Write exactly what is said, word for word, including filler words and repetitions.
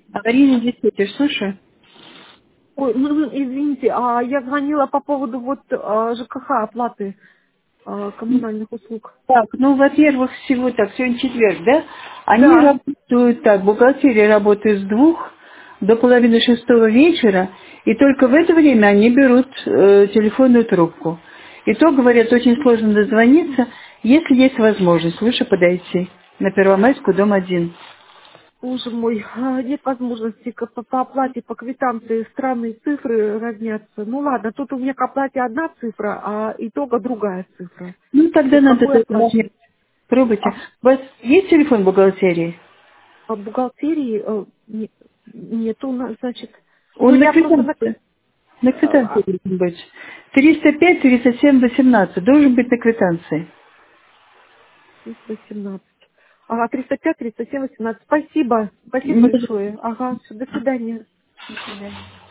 Аварийный диспетчер, слушаю. Ой, ну, ну, извините, а я звонила по поводу вот а, ЖКХ оплаты а, коммунальных услуг. Так, ну, во-первых, всего так, сегодня четверг, да? Они Да. работают так, бухгалтерия работает с двух до половины шестого вечера, и только в это время они берут э, телефонную трубку. И то, говорят, очень сложно дозвониться, если есть возможность, лучше подойти на Первомайскую, дом один. Боже мой, а, нет возможности к- по, по оплате, по квитанции странные цифры разнятся. Ну ладно, тут у меня к оплате одна цифра, а итога другая цифра. Ну, тогда Вот надо какой дозвониться. оплачивать? Пробуйте. А, У вас есть телефон бухгалтерии? а в бухгалтерии э, не- нету, на- значит. Ну Он на я просто на... квитанции. На а, квитанции должен быть. триста пять тридцать семь восемнадцать. Должен быть на квитанции. восемнадцать. Ага, триста пять, триста семь, восемнадцать. Спасибо. Спасибо Ну, большое. Ага, всё, до свидания. до свидания.